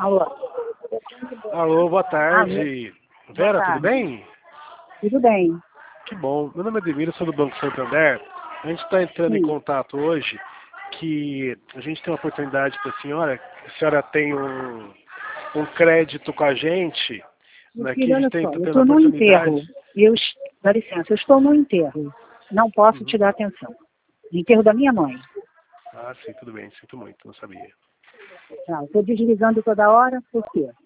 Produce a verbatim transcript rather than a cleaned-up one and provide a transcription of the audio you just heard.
Alô. Alô, boa tarde. Alô. Vera, Boa tudo bem? Tudo bem. Que bom. Meu nome é Demiro, sou do Banco Santander. A gente está entrando Sim. em contato hoje que a gente tem uma oportunidade para a senhora. A senhora tem um, um crédito com a gente. Meu Né, que filho, a gente olha tem, só, tá eu tendo estou a no oportunidade. enterro. Eu, es- dá licença, eu estou no enterro. Não posso Uhum. te dar atenção. No enterro da minha mãe. Ah, sim, tudo bem. Sinto muito, não sabia. Não, estou desligando toda hora, por quê?